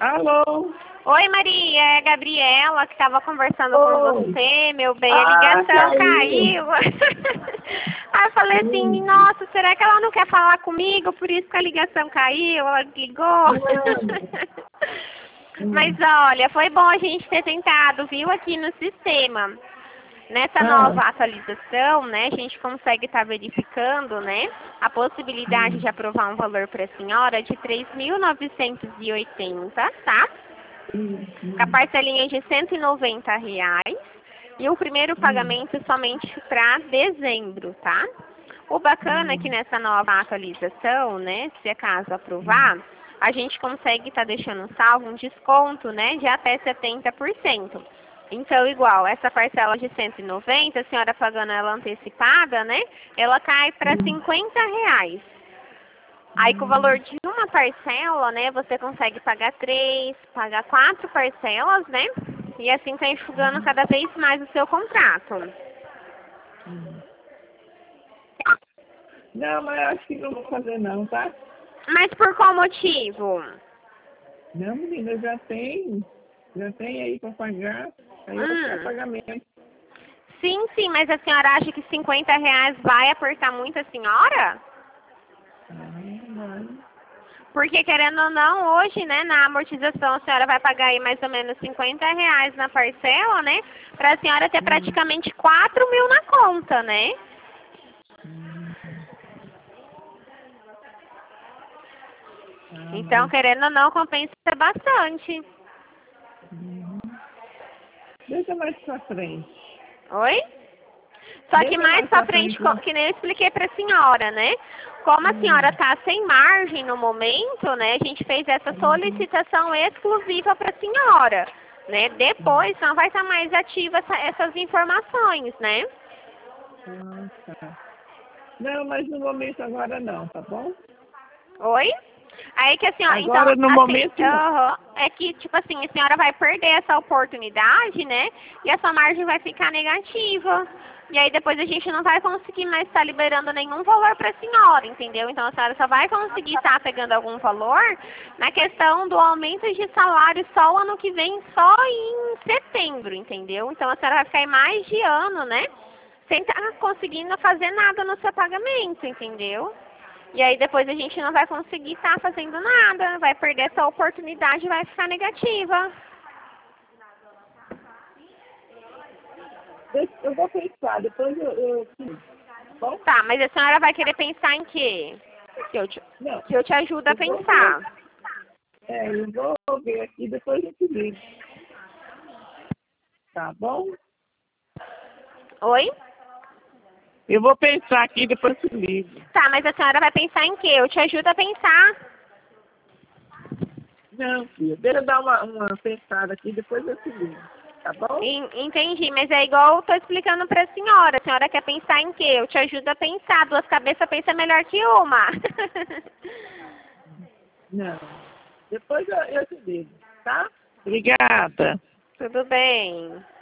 Alô? Oi, Maria, é a Gabriela que estava conversando com Oi. você, meu bem, a ligação caiu. Aí eu falei assim, nossa, será que ela não quer falar comigo? Por isso que a ligação caiu, ela ligou. Mas olha, foi bom a gente ter tentado, viu, aqui no sistema. Nessa nova atualização, né, a gente consegue estar verificando, né, a possibilidade de aprovar um valor para a senhora de 3.980, tá? Com a parcelinha de R$ 190 e o primeiro pagamento somente para dezembro, tá? O bacana é que nessa nova atualização, né, se acaso aprovar, a gente consegue estar deixando salvo um desconto, né, de até 70%. Então, igual, essa parcela de 190, a senhora pagando ela antecipada, né, ela cai para R$ 50. Aí, com o valor de uma parcela, né, você consegue pagar 3, pagar 4 parcelas, né, e assim tá enxugando cada vez mais o seu contrato. Não, mas acho que não vou fazer não, tá? Mas por qual motivo? Não, menina, já tem aí para pagar. Aí eu quero pagamento. Sim, sim, mas a senhora acha que R$ 50 vai apertar muito a senhora? Não. Porque, querendo ou não, hoje, né, na amortização, a senhora vai pagar aí mais ou menos R$ 50 na parcela, né? Pra senhora ter praticamente 4.000 na conta, né? Então, querendo ou não, compensa bastante. Deixa mais pra frente. Oi? Só que mais pra frente, que nem eu expliquei pra senhora, né? Como a senhora tá sem margem no momento, né? A gente fez essa solicitação exclusiva pra senhora, né? Depois não vai estar mais ativa essas informações, né? Tá. Não, mas no momento agora não, tá bom? Oi? Aí que a senhora, Agora, então, no assim, momento, não. é que, tipo assim, a senhora vai perder essa oportunidade, né? E a sua margem vai ficar negativa. E aí depois a gente não vai conseguir mais estar liberando nenhum valor para a senhora, entendeu? Então a senhora só vai conseguir estar pegando algum valor na questão do aumento de salário só o ano que vem, só em setembro, entendeu? Então a senhora vai ficar aí mais de ano, né? Sem estar conseguindo fazer nada no seu pagamento, entendeu? E aí depois a gente não vai conseguir estar fazendo nada, vai perder essa oportunidade e vai ficar negativa. Eu vou pensar, depois eu bom? Tá, mas a senhora vai querer pensar em quê? Que eu te ajudo a pensar. Eu vou ver aqui, depois eu te ligo. Tá bom? Oi? Eu vou pensar aqui, depois eu te ligo. Tá, mas a senhora vai pensar em quê? Eu te ajudo a pensar. Não, filha, deixa eu dar uma pensada aqui, depois eu te ligo. Tá bom? Entendi, mas é igual eu tô explicando pra senhora. A senhora quer pensar em quê? Eu te ajudo a pensar. Duas cabeças pensam melhor que uma. Não. Depois eu te ligo, tá? Obrigada. Tudo bem.